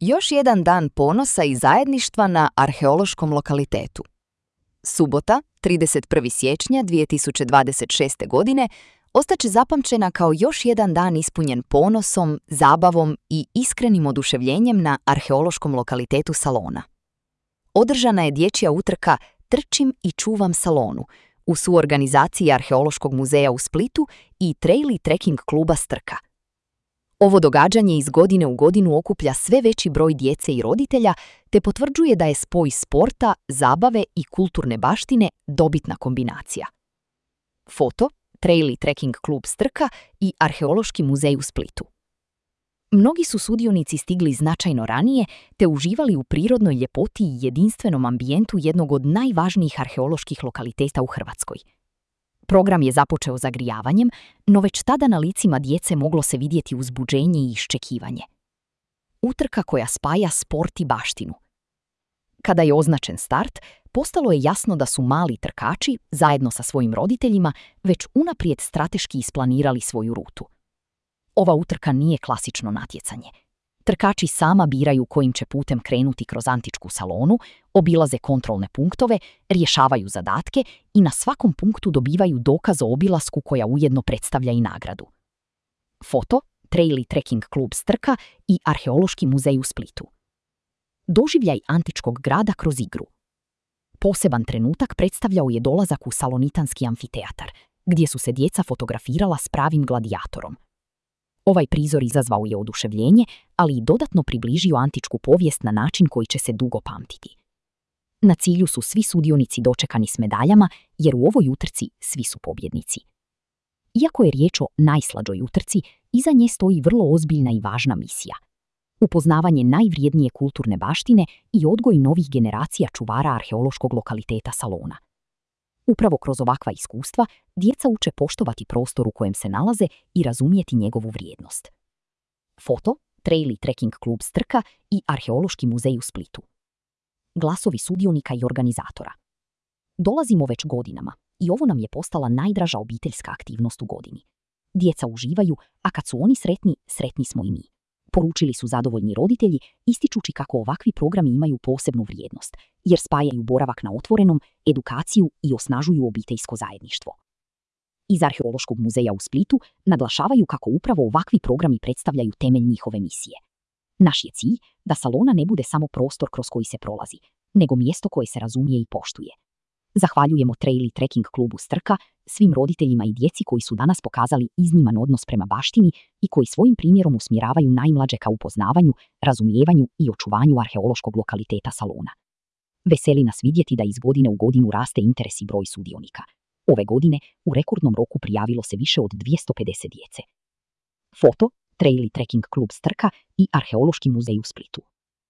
Još jedan dan ponosa i zajedništva na arheološkom lokalitetu. Subota, 31. siječnja 2026. godine, ostaće zapamćena kao još jedan dan ispunjen ponosom, zabavom i iskrenim oduševljenjem na arheološkom lokalitetu Salona. Održana je dječja utrka Trčim i čuvam Salonu u suorganizaciji Arheološkog muzeja u Splitu i trail i trekking kluba Strka. Ovo događanje iz godine u godinu okuplja sve veći broj djece i roditelja te potvrđuje da je spoj sporta, zabave i kulturne baštine dobitna kombinacija. Foto, trail i trekking klub Strka i Arheološki muzej u Splitu. Mnogi su sudionici stigli značajno ranije te uživali u prirodnoj ljepoti i jedinstvenom ambijentu jednog od najvažnijih arheoloških lokaliteta u Hrvatskoj. Program je započeo zagrijavanjem, no već tada na licima djece moglo se vidjeti uzbuđenje i iščekivanje. Utrka koja spaja sport i baštinu. Kada je označen start, postalo je jasno da su mali trkači, zajedno sa svojim roditeljima, već unaprijed strateški isplanirali svoju rutu. Ova utrka nije klasično natjecanje. Trkači sama biraju kojim će putem krenuti kroz antičku Salonu, obilaze kontrolne punktove, rješavaju zadatke i na svakom punktu dobivaju dokaz o obilasku koja ujedno predstavlja i nagradu. Foto, trail i trekking klub Strka i Arheološki muzej u Splitu. Doživljaj antičkog grada kroz igru. Poseban trenutak predstavljao je dolazak u Salonitanski amfiteatar, gdje su se djeca fotografirala s pravim gladijatorom. Ovaj prizor izazvao je oduševljenje, ali i dodatno približio antičku povijest na način koji će se dugo pamtiti. Na cilju su svi sudionici dočekani s medaljama, jer u ovoj utrci svi su pobjednici. Iako je riječ o najslađoj utrci, iza nje stoji vrlo ozbiljna i važna misija. Upoznavanje najvrijednije kulturne baštine i odgoj novih generacija čuvara arheološkog lokaliteta Salona. Upravo kroz ovakva iskustva, djeca uče poštovati prostor u kojem se nalaze i razumjeti njegovu vrijednost. Foto, trail i trekking klub Strka i Arheološki muzej u Splitu. Glasovi sudionika i organizatora. Dolazimo već godinama i ovo nam je postala najdraža obiteljska aktivnost u godini. Djeca uživaju, a kad su oni sretni, sretni smo i mi. Poručili su zadovoljni roditelji, ističući kako ovakvi programi imaju posebnu vrijednost, jer spajaju boravak na otvorenom, edukaciju i osnažuju obiteljsko zajedništvo. Iz Arheološkog muzeja u Splitu naglašavaju kako upravo ovakvi programi predstavljaju temelj njihove misije. Naš je cilj da Salona ne bude samo prostor kroz koji se prolazi, nego mjesto koje se razumije i poštuje. Zahvaljujemo trail i trekking klubu Strka, svim roditeljima i djeci koji su danas pokazali izniman odnos prema baštini i koji svojim primjerom usmjeravaju najmlađe ka upoznavanju, razumijevanju i očuvanju arheološkog lokaliteta Salona. Veseli nas vidjeti da iz godine u godinu raste interes i broj sudionika. Ove godine u rekordnom roku prijavilo se više od 250 djece. Foto, trail i trekking klub Strka i Arheološki muzej u Splitu.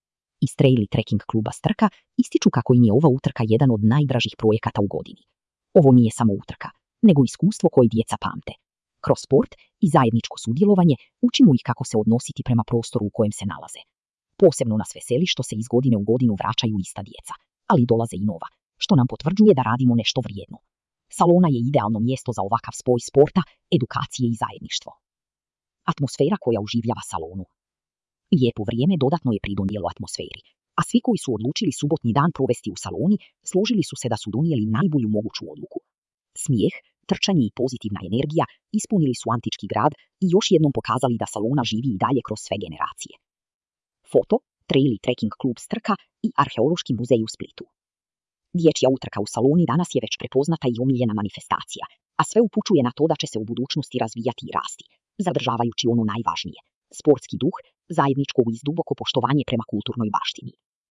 Iz trail i trekking kluba Strka ističu kako im je ova utrka jedan od najdražih projekata u godini. Ovo nije samo utrka, nego iskustvo koje djeca pamte. Kroz sport i zajedničko sudjelovanje učimo ih kako se odnositi prema prostoru u kojem se nalaze. Posebno nas veseli što se iz godine u godinu vraćaju ista djeca, ali dolaze i nova, što nam potvrđuje da radimo nešto vrijedno. Salona je idealno mjesto za ovakav spoj sporta, edukacije i zajedništvo. Atmosfera koja oživljava Salonu. Lijepo vrijeme dodatno je pridonijelo atmosferi, a svi koji su odlučili subotnji dan provesti u Saloni, složili su se da su donijeli najbolju moguću odluku. Smijeh, trčanje i pozitivna energija ispunili su antički grad i još jednom pokazali da Salona živi i dalje kroz sve generacije. Foto, trail i trekking klub Strka i Arheološki muzej u Splitu. Dječja utrka u Saloni danas je već prepoznata i omiljena manifestacija, a sve upućuje na to da će se u budućnosti razvijati i rasti, zadržavajući ono najvažnije, sportski duh, zajedničko uz duboko poštovanje prema kulturnoj baštini.